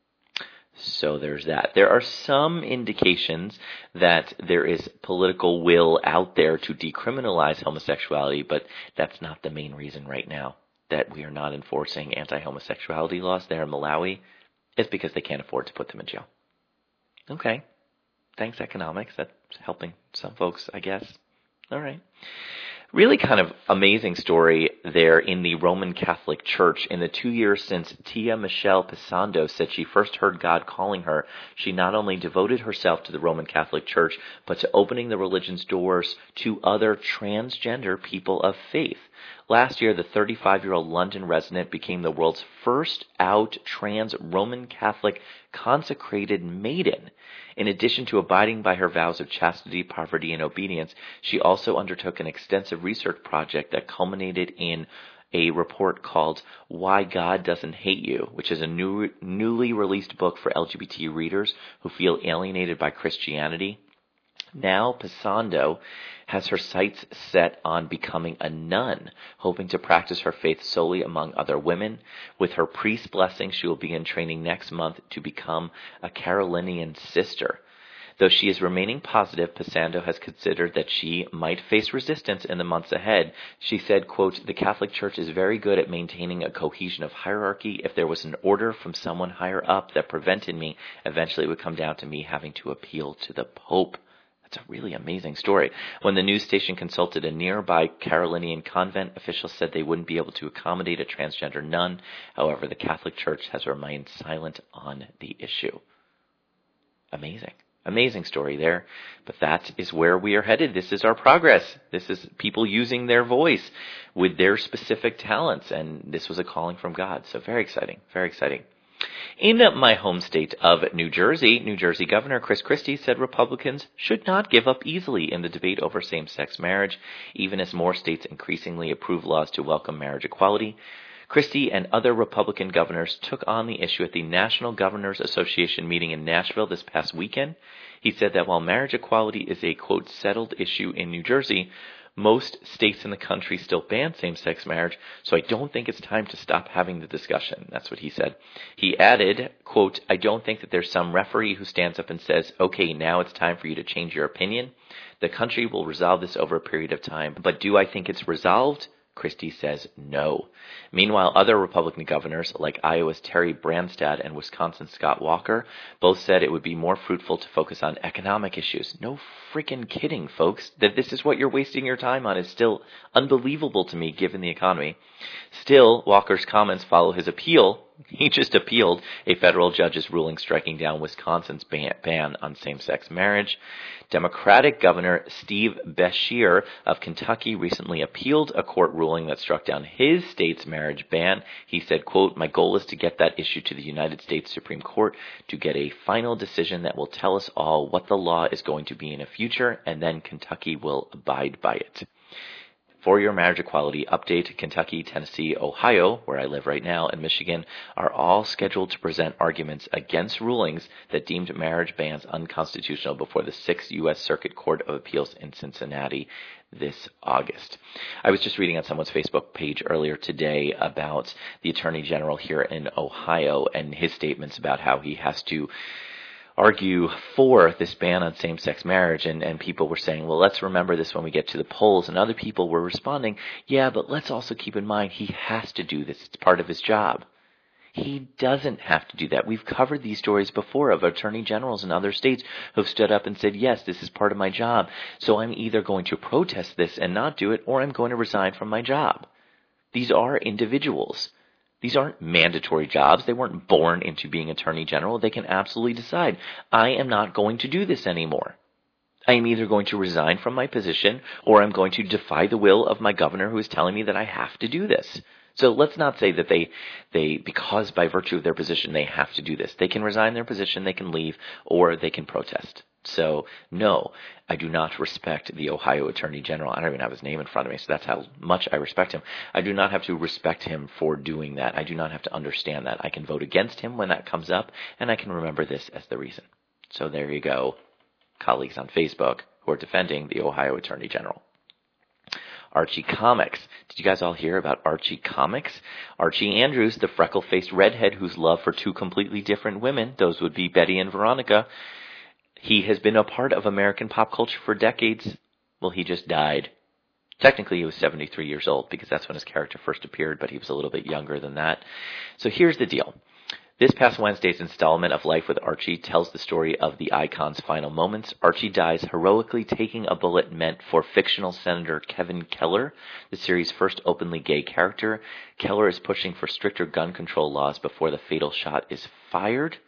So there's that. There are some indications that there is political will out there to decriminalize homosexuality, but that's not the main reason right now that we are not enforcing anti-homosexuality laws there in Malawi. It's because they can't afford to put them in jail. Okay. Thanks, economics. That's helping some folks, I guess. All right. Really kind of amazing story there in the Roman Catholic Church. In the two years since Tia Michelle Pisando said she first heard God calling her, she not only devoted herself to the Roman Catholic Church, but to opening the religion's doors to other transgender people of faith. Last year, the thirty-five-year-old London resident became the world's first out trans Roman Catholic consecrated maiden. In addition to abiding by her vows of chastity, poverty, and obedience, she also undertook an extensive research project that culminated in a report called Why God Doesn't Hate You, which is a new, newly released book for L G B T readers who feel alienated by Christianity. Now, Pisando has her sights set on becoming a nun, hoping to practice her faith solely among other women. With her priest's blessing, she will begin training next month to become a Carolinian sister. Though she is remaining positive, Pisando has considered that she might face resistance in the months ahead. She said, quote, "The Catholic Church is very good at maintaining a cohesion of hierarchy. If there was an order from someone higher up that prevented me, eventually it would come down to me having to appeal to the Pope." That's a really amazing story. When the news station consulted a nearby Carolinian convent, officials said they wouldn't be able to accommodate a transgender nun. However, the Catholic Church has remained silent on the issue. Amazing. Amazing story there. But that is where we are headed. This is our progress. This is people using their voice with their specific talents. And this was a calling from God. So very exciting. Very exciting. In my home state of New Jersey, New Jersey Governor Chris Christie said Republicans should not give up easily in the debate over same-sex marriage, even as more states increasingly approve laws to welcome marriage equality. Christie and other Republican governors took on the issue at the National Governors Association meeting in Nashville this past weekend. He said that while marriage equality is a, quote, settled issue in New Jersey, most states in the country still ban same-sex marriage, so I don't think it's time to stop having the discussion. That's what he said. He added, quote, "I don't think that there's some referee who stands up and says, okay, now it's time for you to change your opinion. The country will resolve this over a period of time. But do I think it's resolved? Christie says no. Meanwhile, other Republican governors, like Iowa's Terry Branstad and Wisconsin's Scott Walker, both said it would be more fruitful to focus on economic issues. No freaking kidding, folks. That this is what you're wasting your time on is still unbelievable to me, given the economy. Still, Walker's comments follow his appeal. He just appealed a federal judge's ruling striking down Wisconsin's ban, ban on same-sex marriage. Democratic Governor Steve Beshear of Kentucky recently appealed a court ruling that struck down his state's marriage ban. He said, quote, "My goal is to get that issue to the United States Supreme Court to get a final decision that will tell us all what the law is going to be in the future, and then Kentucky will abide by it." For your marriage equality update, Kentucky, Tennessee, Ohio, where I live right now, and Michigan are all scheduled to present arguments against rulings that deemed marriage bans unconstitutional before the sixth U S Circuit Court of Appeals in Cincinnati this August. I was just reading on someone's Facebook page earlier today about the Attorney General here in Ohio and his statements about how he has to argue for this ban on same-sex marriage, and, and people were saying, well, let's remember this when we get to the polls, and other people were responding, yeah, but let's also keep in mind he has to do this. It's part of his job. He doesn't have to do that. We've covered these stories before of attorney generals in other states who've stood up and said, yes, this is part of my job, so I'm either going to protest this and not do it, or I'm going to resign from my job. These are individuals. These aren't mandatory jobs. They weren't born into being attorney general. They can absolutely decide, I am not going to do this anymore. I am either going to resign from my position, or I'm going to defy the will of my governor who is telling me that I have to do this. So let's not say that they, they, because by virtue of their position, they have to do this. They can resign their position, they can leave, or they can protest. So, no, I do not respect the Ohio Attorney General. I don't even have his name in front of me, so that's how much I respect him. I do not have to respect him for doing that. I do not have to understand that. I can vote against him when that comes up, and I can remember this as the reason. So there you go, colleagues on Facebook who are defending the Ohio Attorney General. Archie Comics. Did you guys all hear about Archie Comics? Archie Andrews, the freckle-faced redhead whose love for two completely different women, those would be Betty and Veronica, he has been a part of American pop culture for decades. Well, he just died. Technically, he was seventy-three years old because that's when his character first appeared, but he was a little bit younger than that. So here's the deal. This past Wednesday's installment of Life with Archie tells the story of the icon's final moments. Archie dies heroically taking a bullet meant for fictional Senator Kevin Keller, the series' first openly gay character. Keller is pushing for stricter gun control laws before the fatal shot is fired.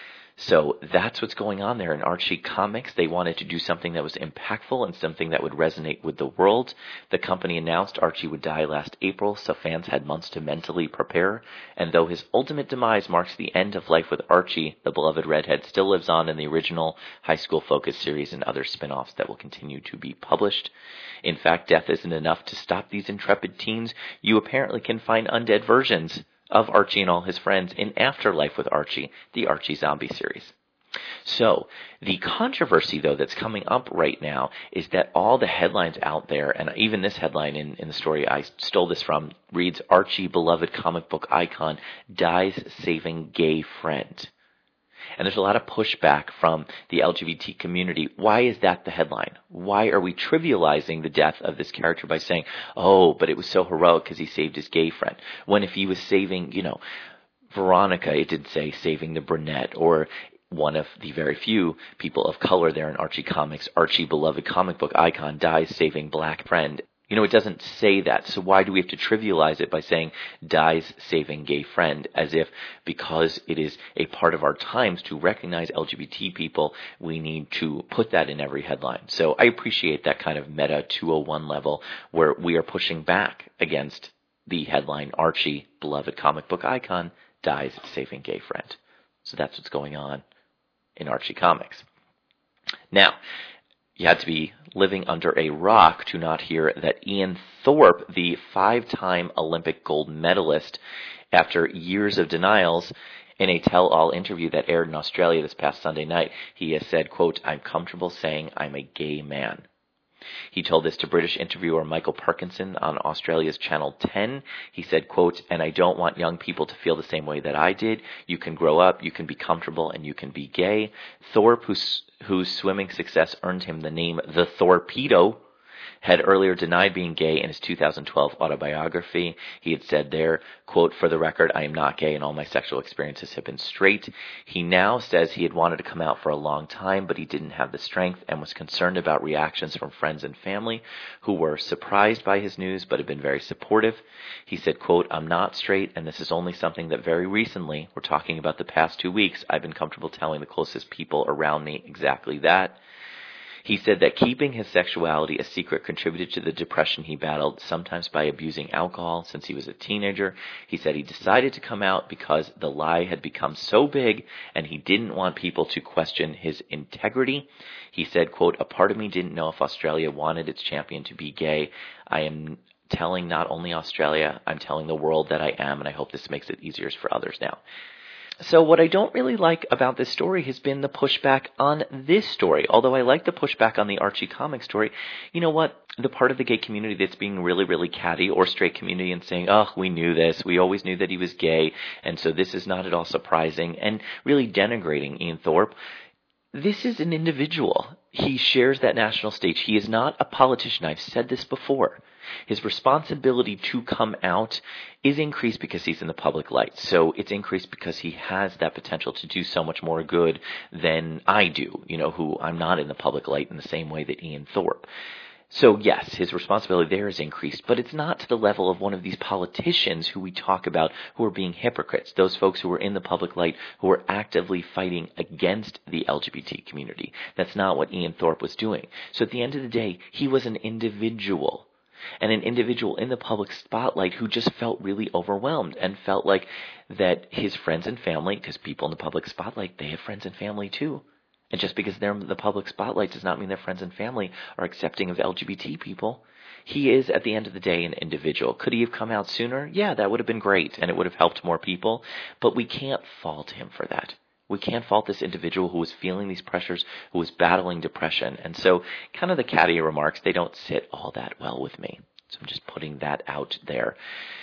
So that's what's going on there in Archie Comics. They wanted to do something that was impactful and something that would resonate with the world. The company announced Archie would die last April, so fans had months to mentally prepare. And though his ultimate demise marks the end of Life with Archie, the beloved redhead still lives on in the original high school-focused series and other spin-offs that will continue to be published. In fact, death isn't enough to stop these intrepid teens. You apparently can find undead versions of Archie and all his friends in Afterlife with Archie, the Archie Zombie series. So, the controversy, though, that's coming up right now is that all the headlines out there, and even this headline in, in the story I stole this from, reads, Archie, beloved comic book icon, dies saving gay friend. And there's a lot of pushback from the L G B T community. Why is that the headline? Why are we trivializing the death of this character by saying, oh, but it was so heroic because he saved his gay friend? When if he was saving, you know, Veronica, it did say saving the brunette, or one of the very few people of color there in Archie Comics, Archie, beloved comic book icon, dies saving black friend. You know, it doesn't say that, so why do we have to trivialize it by saying dies saving gay friend, as if because it is a part of our times to recognize L G B T people, we need to put that in every headline. So I appreciate that kind of meta two oh one level where we are pushing back against the headline, Archie, beloved comic book icon, dies saving gay friend. So that's what's going on in Archie Comics. Now, you had to be living under a rock to not hear that Ian Thorpe, the five-time Olympic gold medalist, after years of denials, in a tell-all interview that aired in Australia this past Sunday night, he has said, quote, I'm comfortable saying I'm a gay man. He told this to British interviewer Michael Parkinson on Australia's Channel ten. He said, quote, and I don't want young people to feel the same way that I did. You can grow up, you can be comfortable, and you can be gay. Thorpe, whose, whose swimming success earned him the name The Thorpedo, had earlier denied being gay in his two thousand twelve autobiography. He had said there, quote, for the record, I am not gay and all my sexual experiences have been straight. He now says he had wanted to come out for a long time, but he didn't have the strength and was concerned about reactions from friends and family who were surprised by his news but have been very supportive. He said, quote, I'm not straight, and this is only something that very recently, we're talking about the past two weeks, I've been comfortable telling the closest people around me exactly that. He said that keeping his sexuality a secret contributed to the depression he battled, sometimes by abusing alcohol since he was a teenager. He said he decided to come out because the lie had become so big and he didn't want people to question his integrity. He said, quote, a part of me didn't know if Australia wanted its champion to be gay. I am telling not only Australia, I'm telling the world that I am, and I hope this makes it easier for others now. So what I don't really like about this story has been the pushback on this story. Although I like the pushback on the Archie Comics story, you know what? The part of the gay community that's being really, really catty, or straight community, and saying, oh, we knew this, we always knew that he was gay, and so this is not at all surprising, and really denigrating Ian Thorpe. This is an individual. he shares that national stage. He is not a politician. I've said this before. His responsibility to come out is increased because he's in the public light. So it's increased because he has that potential to do so much more good than I do, you know, who I'm not in the public light in the same way that Ian Thorpe. So yes, his responsibility there is increased, but it's not to the level of one of these politicians who we talk about who are being hypocrites, those folks who are in the public light, who are actively fighting against the L G B T community. That's not what Ian Thorpe was doing. So at the end of the day, he was an individual. And an individual in the public spotlight who just felt really overwhelmed and felt like that his friends and family, because people in the public spotlight, they have friends and family too. And just because they're in the public spotlight does not mean their friends and family are accepting of L G B T people. He is, at the end of the day, an individual. Could he have come out sooner? Yeah, that would have been great, and it would have helped more people. But we can't fault him for that. We can't fault this individual who was feeling these pressures, who was battling depression. And so kind of the catty remarks, they don't sit all that well with me. So I'm just putting that out there.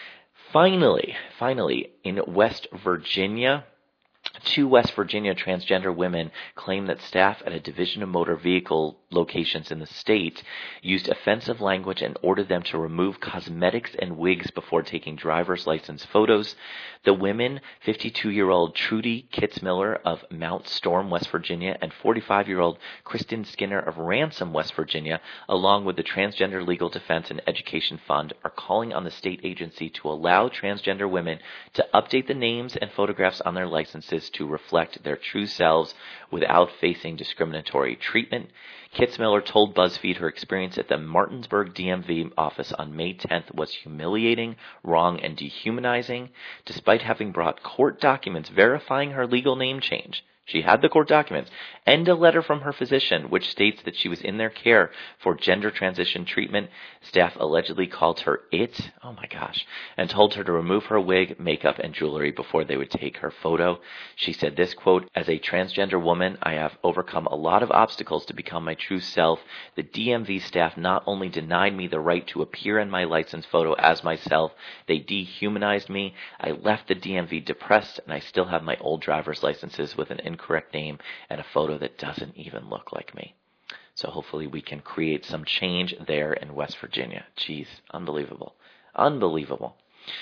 Finally, finally, in West Virginia, two West Virginia transgender women claim that staff at a division of motor vehicle locations in the state used offensive language and ordered them to remove cosmetics and wigs before taking driver's license photos. The women, fifty-two-year-old Trudy Kitzmiller of Mount Storm, West Virginia, and forty-five-year-old Kristen Skinner of Ransom, West Virginia, along with the Transgender Legal Defense and Education Fund, are calling on the state agency to allow transgender women to update the names and photographs on their licenses to reflect their true selves without facing discriminatory treatment. Kitzmiller told BuzzFeed her experience at the Martinsburg D M V office on May tenth was humiliating, wrong, and dehumanizing. Despite having brought court documents verifying her legal name change, she had the court documents and a letter from her physician which states that she was in their care for gender transition treatment. Staff allegedly called her it, oh my gosh, and told her to remove her wig, makeup, and jewelry before they would take her photo. She said this, quote, "As a transgender woman, I have overcome a lot of obstacles to become my true self. The D M V staff not only denied me the right to appear in my license photo as myself, they dehumanized me. I left the D M V depressed, and I still have my old driver's licenses with an incorrect name and a photo that doesn't even look like me." So hopefully we can create some change there in West Virginia. Jeez, unbelievable. Unbelievable.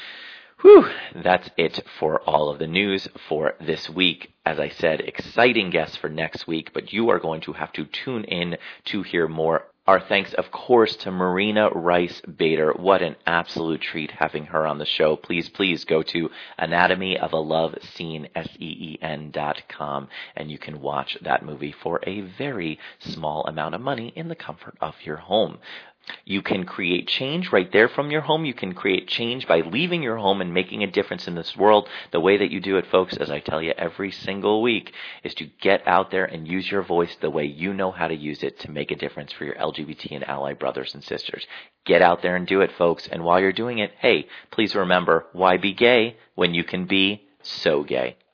Whew, that's it for all of the news for this week. As I said, exciting guests for next week, but you are going to have to tune in to hear more. Our thanks, of course, to Marina Rice Bader. What an absolute treat having her on the show. Please, please go to Anatomy of a Love Scene, S E E N dot com, and you can watch that movie for a very small amount of money in the comfort of your home. You can create change right there from your home. You can create change by leaving your home and making a difference in this world. The way that you do it, folks, as I tell you every single week, is to get out there and use your voice the way you know how to use it to make a difference for your L G B T and ally brothers and sisters. Get out there and do it, folks. And while you're doing it, hey, please remember, why be gay when you can be so gay?